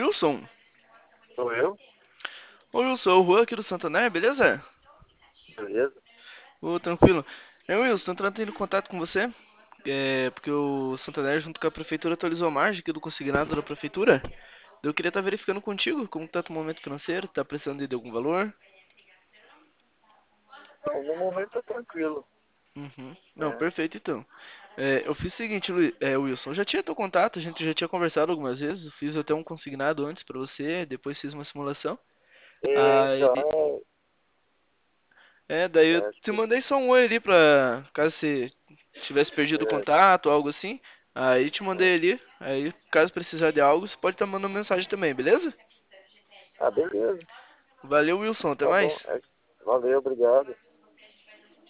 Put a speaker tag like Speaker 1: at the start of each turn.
Speaker 1: Wilson?
Speaker 2: Sou eu?
Speaker 1: Ô Wilson, é o Juan aqui do Santander, beleza?
Speaker 2: Beleza?
Speaker 1: Ô, tranquilo. Wilson, tô entrando em contato com você, porque o Santander junto com a prefeitura atualizou a margem aqui do consignado da prefeitura. Eu queria estar verificando contigo como tá o momento financeiro, tá precisando de algum valor?
Speaker 2: Não, no momento tá tranquilo,
Speaker 1: Uhum. Não,
Speaker 2: né?
Speaker 1: perfeito então. Eu fiz o seguinte, Wilson, eu já tinha teu contato, a gente já tinha conversado algumas vezes, eu fiz até um consignado antes pra você, depois fiz uma simulação. Aí,
Speaker 2: Então,
Speaker 1: daí eu
Speaker 2: acho
Speaker 1: te
Speaker 2: que
Speaker 1: mandei só um oi ali pra caso você tivesse perdido o
Speaker 2: é,
Speaker 1: contato ou algo assim. Aí te mandei
Speaker 2: ah,
Speaker 1: ali, aí caso precisar de algo, você pode estar mandando mensagem também, beleza?
Speaker 2: beleza,
Speaker 1: Valeu, Wilson, até
Speaker 2: tá bom.
Speaker 1: mais.
Speaker 2: Valeu, obrigado.